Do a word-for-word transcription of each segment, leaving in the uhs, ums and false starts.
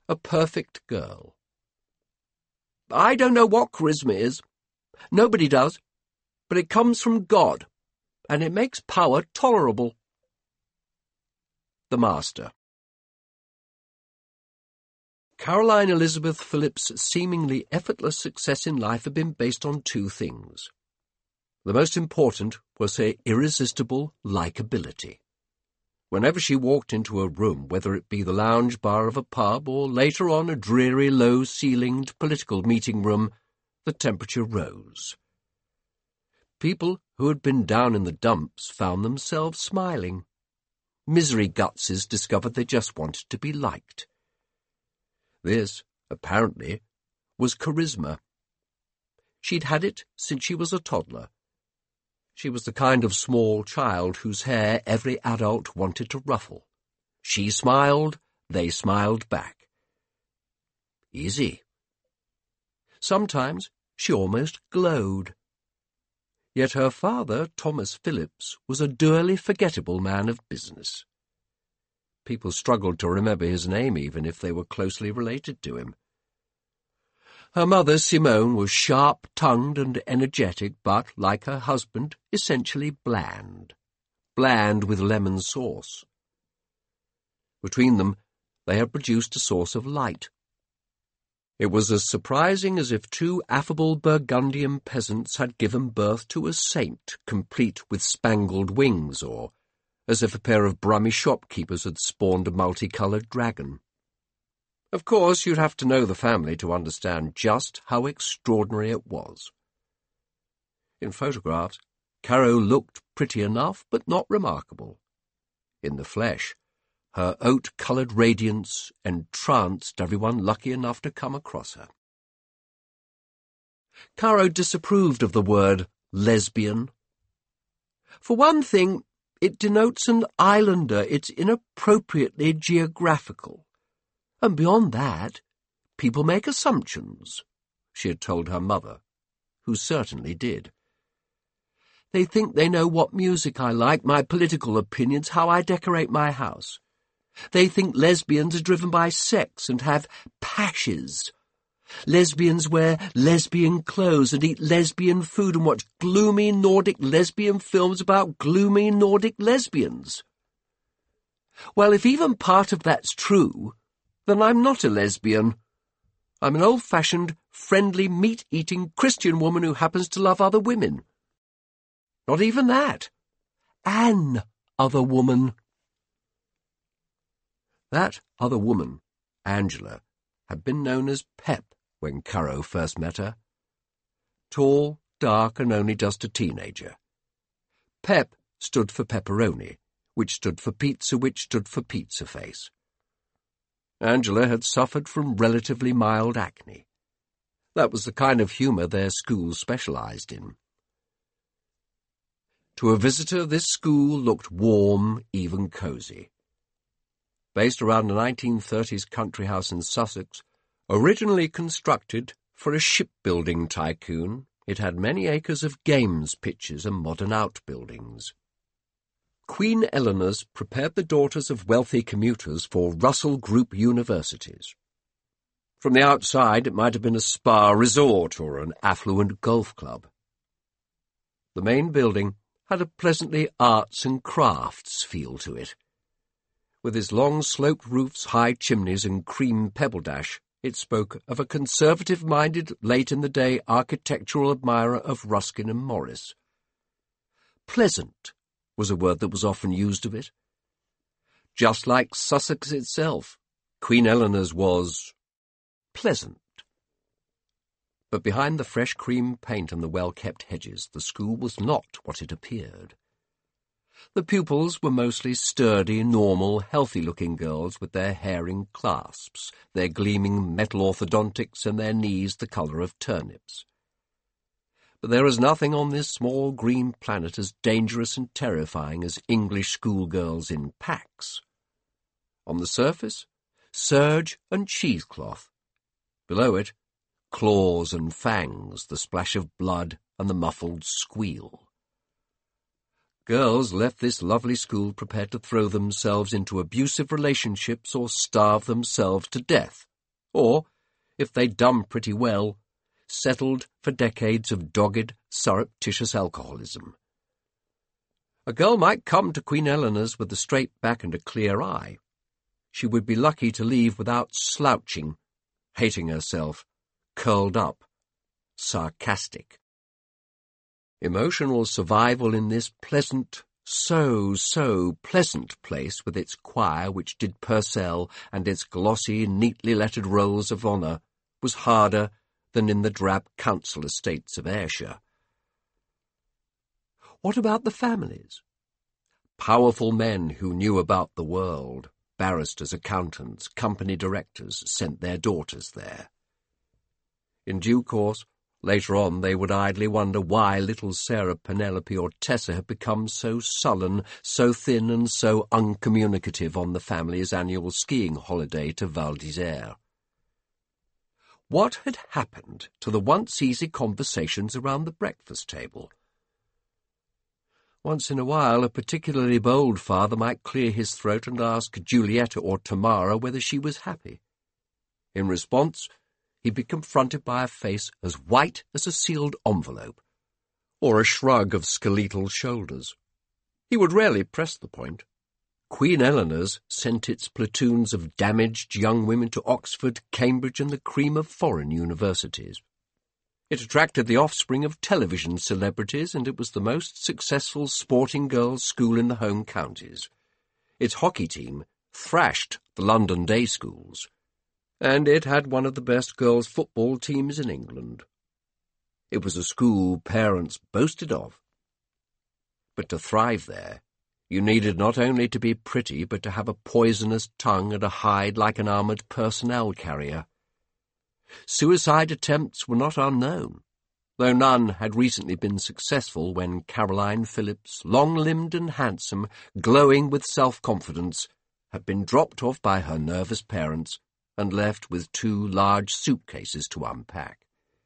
a perfect girl. I don't know what charisma is. Nobody does. But it comes from God, and it makes power tolerable. The Master. Caroline Elizabeth Phillips' seemingly effortless success in life had been based on two things. The most important was her irresistible likability. Whenever she walked into a room, whether it be the lounge bar of a pub or later on a dreary, low-ceilinged political meeting room, the temperature rose. People who had been down in the dumps found themselves smiling. Misery gutses discovered they just wanted to be liked. This, apparently, was charisma. She'd had it since she was a toddler. She was the kind of small child whose hair every adult wanted to ruffle. She smiled, they smiled back. Easy. Sometimes she almost glowed. Yet her father, Thomas Phillips, was a dourly forgettable man of business. People struggled to remember his name even if they were closely related to him. Her mother, Simone, was sharp-tongued and energetic, but, like her husband, essentially bland. Bland with lemon sauce. Between them, they had produced a source of light. It was as surprising as if two affable Burgundian peasants had given birth to a saint, complete with spangled wings, or as if a pair of Brummie shopkeepers had spawned a multicoloured dragon. Of course, you'd have to know the family to understand just how extraordinary it was. In photographs, Caro looked pretty enough, but not remarkable. In the flesh, her oat-coloured radiance entranced everyone lucky enough to come across her. Caro disapproved of the word lesbian. For one thing, it denotes an islander. It's inappropriately geographical. And beyond that, people make assumptions, she had told her mother, who certainly did. They think they know what music I like, my political opinions, how I decorate my house. They think lesbians are driven by sex and have pashes. Lesbians wear lesbian clothes and eat lesbian food and watch gloomy Nordic lesbian films about gloomy Nordic lesbians. Well, if even part of that's true, then I'm not a lesbian. I'm an old-fashioned, friendly, meat-eating Christian woman who happens to love other women. Not even that. An other woman. That other woman, Angela, had been known as Pep when Caro first met her. Tall, dark, and only just a teenager. Pep stood for pepperoni, which stood for pizza, which stood for pizza face. Angela had suffered from relatively mild acne. That was the kind of humour their school specialised in. To a visitor, this school looked warm, even cosy. Based around a nineteen thirties country house in Sussex, originally constructed for a shipbuilding tycoon, it had many acres of games pitches and modern outbuildings. Queen Eleanor's prepared the daughters of wealthy commuters for Russell Group universities. From the outside, it might have been a spa resort or an affluent golf club. The main building had a pleasantly arts and crafts feel to it. With its long sloped roofs, high chimneys, and cream pebble dash, it spoke of a conservative-minded, late-in-the-day architectural admirer of Ruskin and Morris. Pleasant was a word that was often used of it. Just like Sussex itself, Queen Eleanor's was pleasant. But behind the fresh cream paint and the well-kept hedges, the school was not what it appeared. The pupils were mostly sturdy, normal, healthy-looking girls with their hair in clasps, their gleaming metal orthodontics and their knees the colour of turnips. But there is nothing on this small green planet as dangerous and terrifying as English schoolgirls in packs. On the surface, serge and cheesecloth. Below it, claws and fangs, the splash of blood and the muffled squeal. Girls left this lovely school prepared to throw themselves into abusive relationships or starve themselves to death or, if they'd done pretty well, settled for decades of dogged, surreptitious alcoholism. A girl might come to Queen Eleanor's with a straight back and a clear eye. She would be lucky to leave without slouching, hating herself, curled up, sarcastic. Emotional survival in this pleasant, so, so pleasant place with its choir which did Purcell and its glossy, neatly lettered rolls of honour was harder than in the drab council estates of Ayrshire. What about the families? Powerful men who knew about the world, barristers, accountants, company directors, sent their daughters there. In due course, later on, they would idly wonder why little Sarah, Penelope, or Tessa had become so sullen, so thin, and so uncommunicative on the family's annual skiing holiday to Val d'Isère. What had happened to the once easy conversations around the breakfast table? Once in a while, a particularly bold father might clear his throat and ask Giulietta or Tamara whether she was happy. In response, he'd be confronted by a face as white as a sealed envelope, or a shrug of skeletal shoulders. He would rarely press the point. Queen Eleanor's sent its platoons of damaged young women to Oxford, Cambridge, and the cream of foreign universities. It attracted the offspring of television celebrities, and it was the most successful sporting girls' school in the home counties. Its hockey team thrashed the London day schools, and it had one of the best girls' football teams in England. It was a school parents boasted of. But to thrive there, you needed not only to be pretty, but to have a poisonous tongue and a hide like an armoured personnel carrier. Suicide attempts were not unknown, though none had recently been successful when Caroline Phillips, long-limbed and handsome, glowing with self-confidence, had been dropped off by her nervous parents and left with two large suitcases to unpack.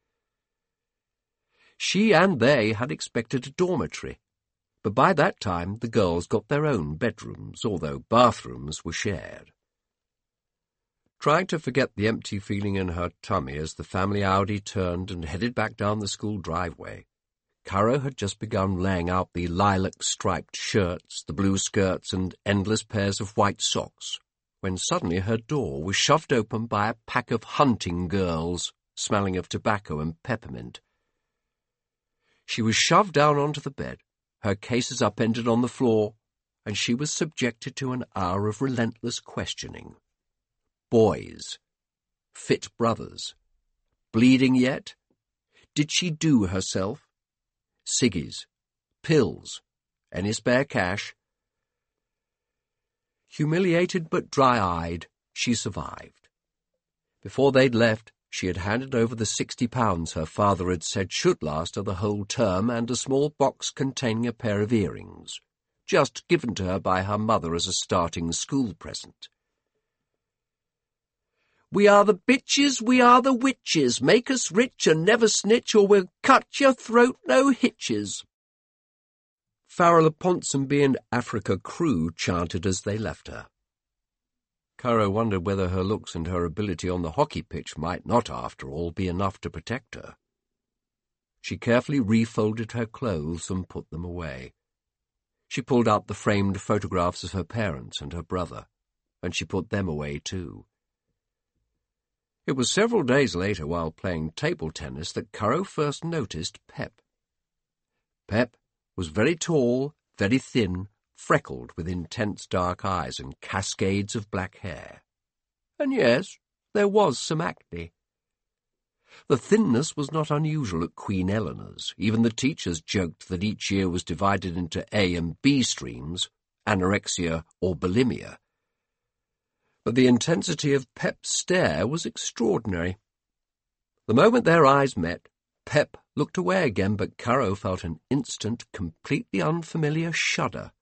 She and they had expected a dormitory, but by that time the girls got their own bedrooms, although bathrooms were shared. Trying to forget the empty feeling in her tummy as the family Audi turned and headed back down the school driveway, Caro had just begun laying out the lilac-striped shirts, the blue skirts, and endless pairs of white socks, when suddenly her door was shoved open by a pack of hunting girls, smelling of tobacco and peppermint. She was shoved down onto the bed, her cases upended on the floor, and she was subjected to an hour of relentless questioning. Boys. Fit brothers. Bleeding yet? Did she do herself? Ciggies. Pills. Any spare cash? Humiliated but dry-eyed, she survived. Before they'd left, she had handed over the sixty pounds her father had said should last her the whole term and a small box containing a pair of earrings, just given to her by her mother as a starting school present. "We are the bitches, we are the witches, make us rich and never snitch, or we'll cut your throat, no hitches," Farrell of Ponsonby and Africa Crew chanted as they left her. Caro wondered whether her looks and her ability on the hockey pitch might not, after all, be enough to protect her. She carefully refolded her clothes and put them away. She pulled out the framed photographs of her parents and her brother, and she put them away too. It was several days later, while playing table tennis, that Caro first noticed Pep. Pep was very tall, very thin, freckled with intense dark eyes and cascades of black hair. And yes, there was some acne. The thinness was not unusual at Queen Eleanor's. Even the teachers joked that each year was divided into A and B streams, anorexia or bulimia. But the intensity of Pep's stare was extraordinary. The moment their eyes met, Pep looked away again, but Caro felt an instant, completely unfamiliar shudder.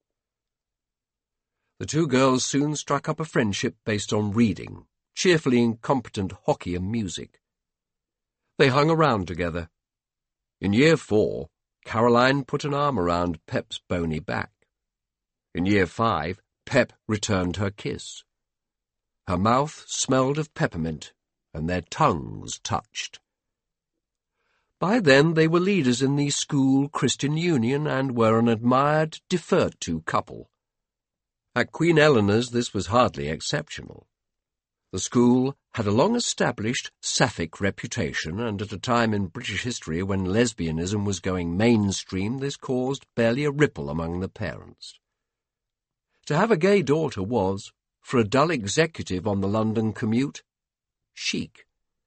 The two girls soon struck up a friendship based on reading, cheerfully incompetent hockey and music. They hung around together. In year four, Caroline put an arm around Pep's bony back. In year five, Pep returned her kiss. Her mouth smelled of peppermint, and their tongues touched. By then they were leaders in the school Christian Union and were an admired, deferred-to couple. At Queen Eleanor's this was hardly exceptional. The school had a long-established sapphic reputation, and at a time in British history when lesbianism was going mainstream, this caused barely a ripple among the parents. To have a gay daughter was, for a dull executive on the London commute, chic.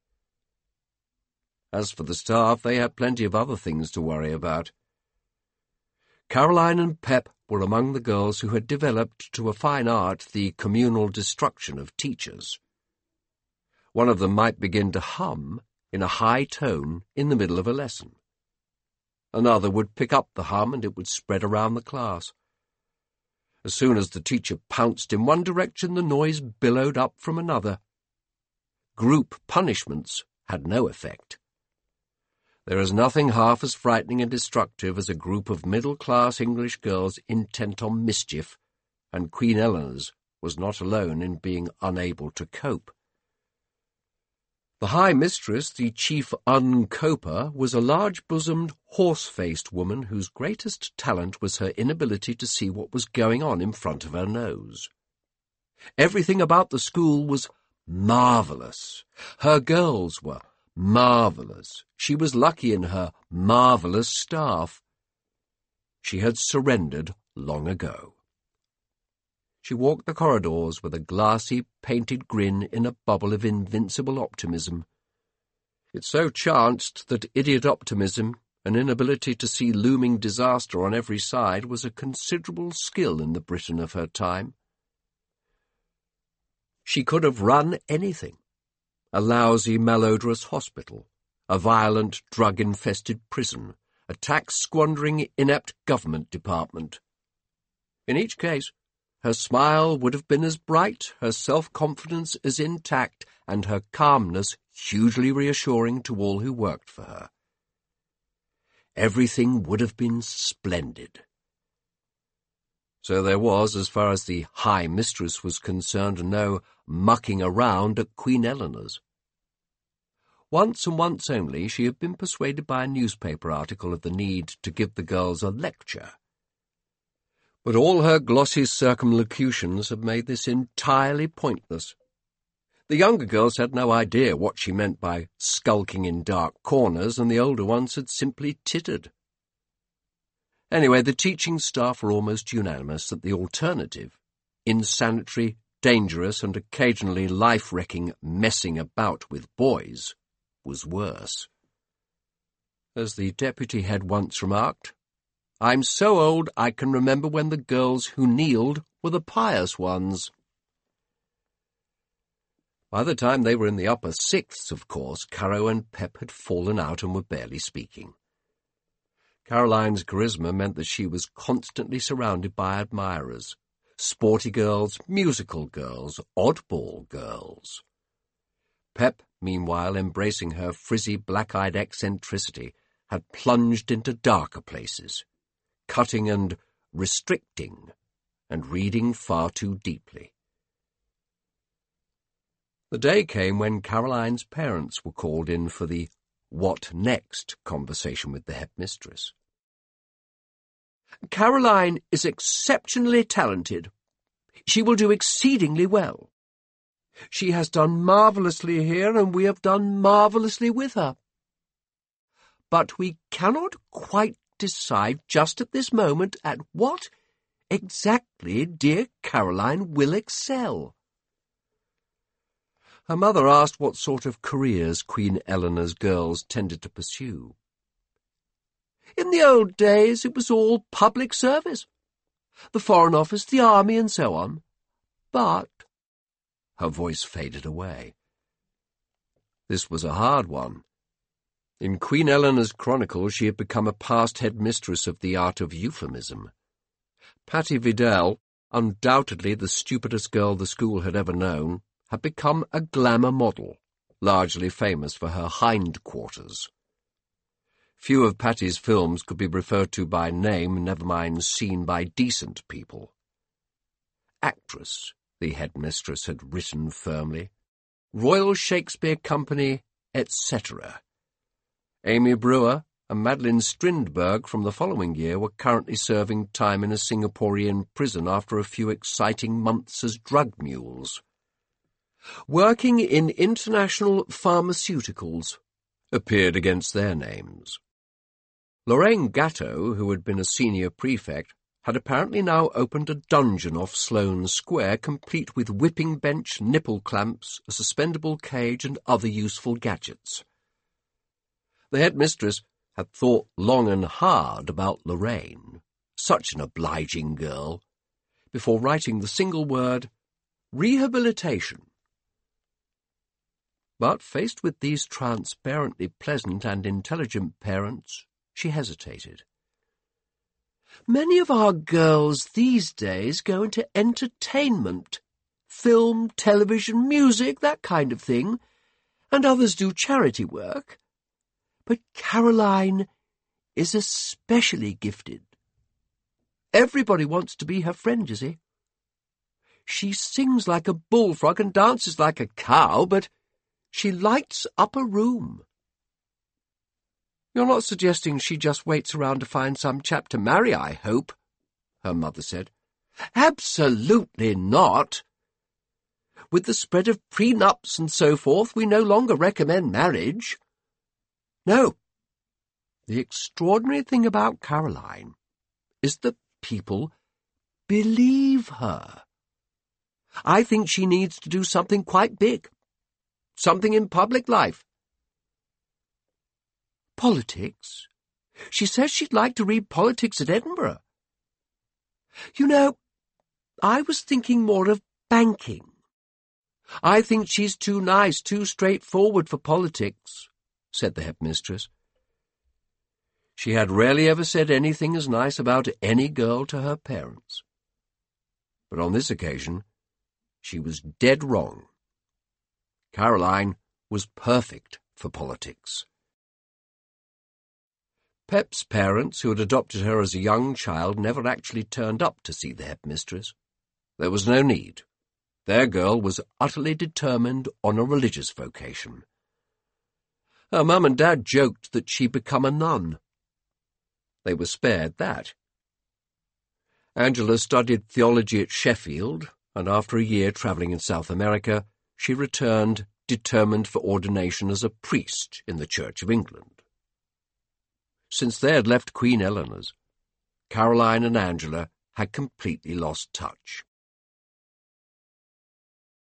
As for the staff, they had plenty of other things to worry about. Caroline and Pep were among the girls who had developed to a fine art the communal destruction of teachers. One of them might begin to hum in a high tone in the middle of a lesson. Another would pick up the hum and it would spread around the class. As soon as the teacher pounced in one direction, the noise billowed up from another. Group punishments had no effect. There is nothing half as frightening and destructive as a group of middle-class English girls intent on mischief, and Queen Eleanor's was not alone in being unable to cope. The High Mistress, the chief uncoper, was a large-bosomed, horse-faced woman whose greatest talent was her inability to see what was going on in front of her nose. Everything about the school was marvellous. Her girls were marvellous. She was lucky in her marvellous staff. She had surrendered long ago. She walked the corridors with a glassy, painted grin in a bubble of invincible optimism. It so chanced that idiot optimism, an inability to see looming disaster on every side, was a considerable skill in the Britain of her time. She could have run anything. A lousy, malodorous hospital, a violent, drug-infested prison, a tax-squandering, inept government department. In each case, her smile would have been as bright, her self-confidence as intact, and her calmness hugely reassuring to all who worked for her. Everything would have been splendid. So there was, as far as the High Mistress was concerned, no mucking around at Queen Eleanor's. Once and once only she had been persuaded by a newspaper article of the need to give the girls a lecture. But all her glossy circumlocutions had made this entirely pointless. The younger girls had no idea what she meant by skulking in dark corners, and the older ones had simply tittered. Anyway, the teaching staff were almost unanimous that the alternative, insanitary, dangerous, and occasionally life-wrecking messing about with boys, was worse. As the deputy head once remarked, "I'm so old I can remember when the girls who kneeled were the pious ones." By the time they were in the upper sixths, of course, Caro and Pep had fallen out and were barely speaking. Caroline's charisma meant that she was constantly surrounded by admirers, sporty girls, musical girls, oddball girls. Pep, meanwhile, embracing her frizzy black-eyed eccentricity, had plunged into darker places, cutting and restricting, and reading far too deeply. The day came when Caroline's parents were called in for the "what next" conversation with the headmistress. "Caroline is exceptionally talented. She will do exceedingly well. She has done marvellously here, and we have done marvellously with her. But we cannot quite decide just at this moment at what exactly dear Caroline will excel." Her mother asked what sort of careers Queen Eleanor's girls tended to pursue. "In the old days it was all public service, the Foreign Office, the Army, and so on. But—" her voice faded away. This was a hard one. In Queen Eleanor's Chronicles she had become a past headmistress of the art of euphemism. Patty Vidal, undoubtedly the stupidest girl the school had ever known, had become a glamour model, largely famous for her hindquarters. Few of Patty's films could be referred to by name, never mind seen by decent people. "Actress," the headmistress had written firmly. Royal Shakespeare Company, et cetera. Amy Brewer and Madeline Strindberg from the following year were currently serving time in a Singaporean prison after a few exciting months as drug mules. Working in international pharmaceuticals appeared against their names. Lorraine Gatto, who had been a senior prefect, had apparently now opened a dungeon off Sloane Square, complete with whipping bench, nipple clamps, a suspendable cage, and other useful gadgets. The headmistress had thought long and hard about Lorraine, such an obliging girl, before writing the single word, rehabilitation. But faced with these transparently pleasant and intelligent parents, she hesitated. Many of our girls these days go into entertainment, film, television, music, that kind of thing, and others do charity work. But Caroline is especially gifted. Everybody wants to be her friend, you see. She sings like a bullfrog and dances like a cow, but she lights up a room. You're not suggesting she just waits around to find some chap to marry, I hope, her mother said. Absolutely not. With the spread of prenups and so forth, we no longer recommend marriage. No. The extraordinary thing about Caroline is that people believe her. I think she needs to do something quite big, something in public life. Politics? She says she'd like to read politics at Edinburgh. You know, I was thinking more of banking. I think she's too nice, too straightforward for politics, said the headmistress. She had rarely ever said anything as nice about any girl to her parents. But on this occasion, she was dead wrong. Caroline was perfect for politics. Pep's parents, who had adopted her as a young child, never actually turned up to see the headmistress. There was no need. Their girl was utterly determined on a religious vocation. Her mum and dad joked that she'd become a nun. They were spared that. Angela studied theology at Sheffield, and after a year travelling in South America, she returned determined for ordination as a priest in the Church of England. Since they had left Queen Eleanor's, Caroline and Angela had completely lost touch.